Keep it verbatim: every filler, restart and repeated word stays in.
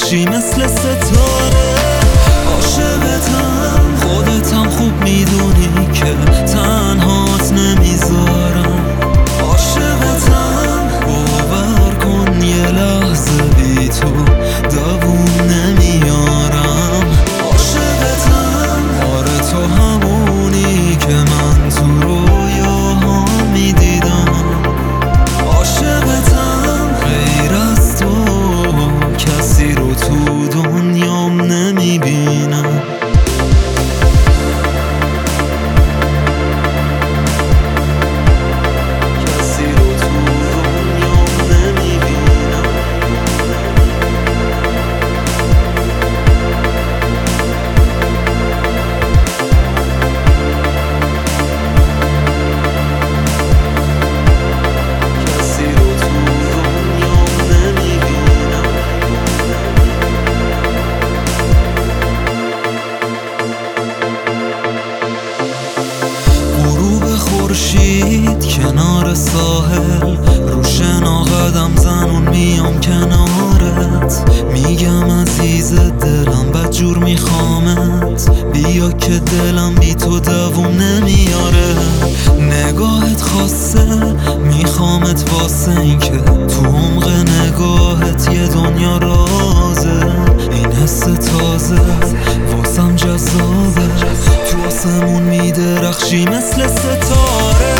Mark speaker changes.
Speaker 1: میدرخشی مثل ستاره. عاشقتم، خودتم خوب میدونی که تنهات نمیذارم. عاشقتم، باور کن یه لحظه بی تو دووم نمیارم. عاشقتم، آره تو همونی که من تو رویاها میدیدم. عاشقتم، غیر از تو کسی رو تو دنیام نمیبینم. خورشید کنار ساحل رو شنا قدم زنون میام کنارت. میگم عزیز دلم بدجور میخوامت، بیا که دلم بی تو دووم نمیاره. نگاهت خاصه میخوامت واسه این که تو عمق نگاهت یه دنیا رازه. این حس تازه واسم جذابه، تو آسمون میدرخشی مثل ستاره.